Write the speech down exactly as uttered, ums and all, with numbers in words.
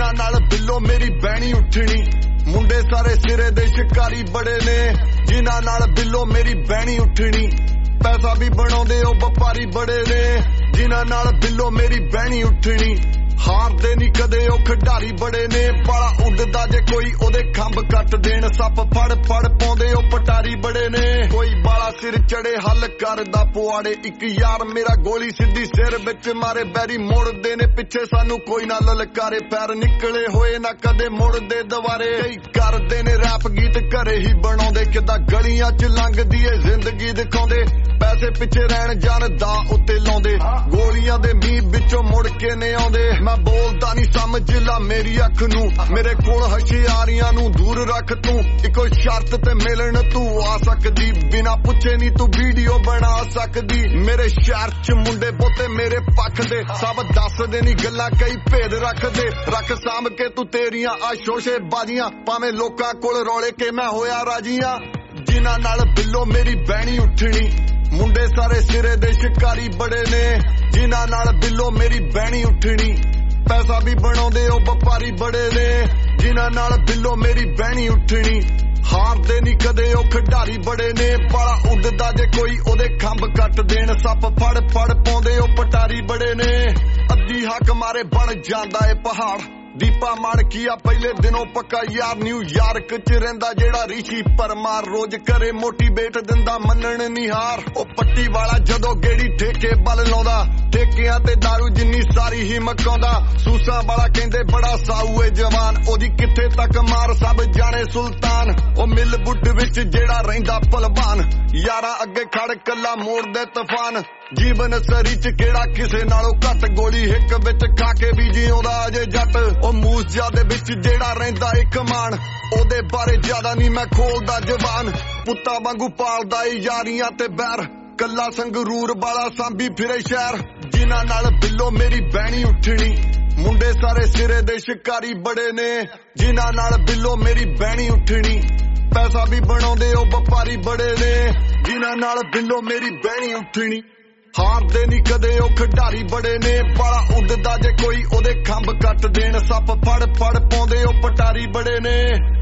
ਜਿਨ੍ਹਾਂ ਨਾਲ ਬਿੱਲੋ ਮੇਰੀ ਬਹਿਣੀ ਉੱਠਣੀ। ਮੁੰਡੇ ਸਾਰੇ ਸਿਰੇ ਦੇ ਸ਼ਿਕਾਰੀ ਬੜੇ ਨੇ ਜਿਨ੍ਹਾਂ ਨਾਲ ਬਿੱਲੋ ਮੇਰੀ ਬਹਿਣੀ ਉੱਠਣੀ। ਪੈਸਾ ਵੀ ਬਣਾਉਂਦੇ ਉਹ ਵਪਾਰੀ ਬੜੇ ਨੇ ਜਿਨ੍ਹਾਂ ਨਾਲ ਬਿੱਲੋ ਮੇਰੀ ਬਹਿਣੀ ਉੱਠਣੀ। ਹਾਰਦੇ ਨਹੀਂ ਕਦੇ ਉਹ ਖਿਡਾਰੀ ਬੜੇ ਨੇ ਬਾਲਾ ਉੱਡਦਾ ਜੇ ਕੋਈ ਉਹਦੇ ਖੰਭ ਕੱਟ ਦੇਣ। ਸੱਪ ਫੜ ਫੜ ਪਾਉਂਦੇ ਉਹ ਪਟਾਰੀ ਬੜੇ ਨੇ ਕੋਈ ਬਾਲਾ ਸਿਰ ਚੜੇ ਹੱਲ ਕਰਦਾ ਪੁਆੜੇ। ਇੱਕ ਯਾਰ ਮੇਰਾ ਗੋਲੀ ਸਿੱਧੀ ਸਿਰ ਵਿੱਚ ਮਾਰੇ ਬੈਰੀ ਮੁੜਦੇ ਨੇ ਪਿੱਛੇ ਸਾਨੂੰ ਕੋਈ ਨਾ ਲਲਕਾਰੇ। ਪੈਰ ਨਿਕਲੇ ਹੋਏ ਨਾ ਕਦੇ ਮੁੜਦੇ ਦੁਬਾਰੇ। ਕਈ ਕਰਦੇ ਨੇ ਰੈਪ ਗੀਤ ਘਰੇ ਹੀ ਬਣਾਉਂਦੇ ਕਿੱਦਾਂ ਗਲੀਆਂ ਚ ਲੰਘਦੀ ਏ ਜ਼ਿੰਦਗੀ ਦਿਖਾਉਂਦੇ। ਪੈਸੇ ਪਿੱਛੇ ਰਹਿਣ ਜਾਣ ਦਾ ਉੱਤੇ ਲਾਉਂਦੇ ਗੋਲੀਆਂ ਦੇ ਮੀਂਹ ਵਿੱਚੋਂ ਮੁੜ ਕੇ ਨੇ ਆਉਂਦੇ। ਮੈਂ ਬੋਲਦਾ ਨਹੀਂ ਸਮਝ ਲਾ ਮੇਰੀ ਅੱਖ ਨੂੰ ਮੇਰੇ ਕੋਲ ਹਸ਼ਿਆਰੀਆਂ ਨੂੰ ਦੂਰ ਰੱਖ ਤੂੰ। ਇੱਕੋ ਸ਼ਰਤ ਤੇ ਮਿਲਣ ਤੂੰ ਆ ਸਕਦੀ ਬਿਨਾ ਪੁੱਛੇ ਨਹੀਂ ਤੂੰ ਵੀਡੀਓ ਬਣਾ ਸਕਦੀ। ਮੇਰੇ ਸ਼ਹਿਰ ਚ ਮੁੰਡੇ ਬਹੁਤੇ ਮੇਰੇ ਪੱਖ ਦੇ ਸਭ ਦੱਸਦੇ ਨਹੀਂ ਗੱਲਾਂ ਕਈ ਭੇਦ ਰੱਖਦੇ। ਰੱਖ ਸਾਂਭ ਕੇ ਤੂੰ ਤੇਰੀਆਂ ਆ ਸ਼ੋਸ਼ੇ ਬਾਜ਼ੀਆਂ ਭਾਵੇਂ ਲੋਕਾਂ ਕੋਲ ਰੌਲੇ ਕੇ ਮੈਂ ਹੋਇਆ ਰਾਜੀਆਂ। ਜਿਨ੍ਹਾਂ ਨਾਲ ਬਿੱਲੋ ਮੇਰੀ ਬਹਿਣੀ ਉੱਠਣੀ। ਮੁੰਡੇ ਸਾਰੇ ਸਿਰੇ ਦੇ ਸ਼ਿਕਾਰੀ ਬੜੇ ਨੇ ਜਿਨ੍ਹਾਂ ਨਾਲ ਬਿੱਲੋ ਮੇਰੀ ਬਹਿਣੀ ਉੱਠਣੀ। ਪੈਸਾ ਵੀ ਬਣਾਉਂਦੇ ਉਹ ਵਪਾਰੀ ਬੜੇ ਨੇ ਜਿਨ੍ਹਾਂ ਨਾਲ ਬਿੱਲੋ ਮੇਰੀ ਬਹਿਣੀ ਉੱਠਣੀ। ਹਾਰਦੇ ਨਹੀਂ ਕਦੇ ਉਹ ਖਿਡਾਰੀ ਬੜੇ ਨੇ ਬਾਲਾ ਉੱਡਦਾ ਜੇ ਕੋਈ ਉਹਦੇ ਖੰਭ ਕੱਟ ਦੇਣ। ਸੱਪ ਫੜ ਫੜ ਪਾਉਂਦੇ ਉਹ ਪਟਾਰੀ ਬੜੇ ਨੇ ਅੱਧੀ ਹੱਕ ਮਾਰੇ ਬਣ ਜਾਂਦਾ ਏ ਪਹਾੜ। ਦੀਪਾ ਮਾਣਕੀਆ ਪਹਿਲੇ ਦਿਨੋਂ ਪੱਕਾ ਯਾਰ ਨਿਊਯਾਰਕ ਚ ਰਹਿੰਦਾ ਜਿਹੜਾ ਰਿਸ਼ੀ ਪਰਮਾਰ ਰੋਜ਼ ਕਰੇ ਮੋਟੀਵੇਟ ਦਿੰਦਾ ਮੰਨਣ ਨਿਹਾਰ। ਉਹ ਪੱਟੀ ਵਾਲਾ ਜਦੋਂ ਗੇੜੀ ਠੇਕੇ ਬਲ ਲਾਉਂਦਾ ਠੇਕਿਆਂ ਤੇ ਦਾਰੂ ਜਿੰਨੀ ਸਾਰੀ ਹੀ ਮਕਾਉਂਦਾ। ਸੂਸਾਂ ਵਾਲਾ ਕਹਿੰਦੇ ਬੜਾ ਸਾਊ ਏ ਜਵਾਨ ਉਹਦੀ ਕਿੱਥੇ ਤੱਕ ਮਾਰ ਸਭ ਜਾਣੇ ਸੁਲਤਾਨ। ਉਹ ਮਿਲ ਬੁੱਢ ਵਿੱਚ ਜਿਹੜਾ ਰਹਿੰਦਾ ਭਲਵਾਨ ਯਾਰਾਂ ਅੱਗੇ ਖੜ ਕੱਲਾ ਮੋੜਦੇ ਤੂਫਾਨ। ਜੀਵਨ ਸਰੀ ਚ ਕਿਹੜਾ ਕਿਸੇ ਨਾਲੋਂ ਘੱਟ ਗੋਲੀ ਹਿੱਕ ਵਿੱਚ ਖਾ ਕੇ ਵੀ ਜਿਉਂਦਾ ਅਜੇ ਜੱਟ। ਉਹ ਮੂਸਿਆ ਦੇ ਵਿੱਚ ਜਿਹੜਾ ਰਹਿੰਦਾ ਇੱਕ ਮਾਨ ਉਹਦੇ ਬਾਰੇ ਜ਼ਿਆਦਾ ਨਹੀਂ ਮੈਂ ਖੋਲਦਾ ਜ਼ਬਾਨ। ਪੁੱਤਾਂ ਵਾਂਗੂ ਪਾਲਦਾ ਏ ਯਾਰੀਆਂ ਤੇ ਬੈਰ ਕੱਲਾ ਸੰਗਰੂਰ ਵਾਲਾ ਸਾਂਭੀ ਫਿਰੇ ਸ਼ਹਿਰ। ਜਿਨ੍ਹਾਂ ਨਾਲ ਬਿੱਲੋ ਮੇਰੀ ਬਹਿਣੀ ਉੱਠਣੀ। ਮੁੰਡੇ ਸਾਰੇ ਸਿਰੇ ਦੇ ਸ਼ਿਕਾਰੀ ਬੜੇ ਨੇ ਜਿਨ੍ਹਾਂ ਨਾਲ ਬਿੱਲੋ ਮੇਰੀ ਬਹਿਣੀ ਉੱਠਣੀ। ਪੈਸਾ ਵੀ ਬਣਾਉਂਦੇ ਉਹ ਵਪਾਰੀ ਬੜੇ ਨੇ ਜਿਨ੍ਹਾਂ ਨਾਲ ਬਿੱਲੋ ਮੇਰੀ ਬਹਿਣੀ ਉੱਠਣੀ। ਹਾਰਦੇ ਨਹੀਂ ਕਦੇ ਉਹ ਖਿਡਾਰੀ ਬੜੇ ਨੇ ਬਾਲਾ ਉੱਡਦਾ ਜੇ ਕੋਈ ਉਹਦੇ ਖੰਭ ਕੱਟ ਦੇਣ। ਸੱਪ ਫੜ ਫੜ ਪਾਉਂਦੇ ਉਹ ਪਟਾਰੀ ਬੜੇ ਨੇ।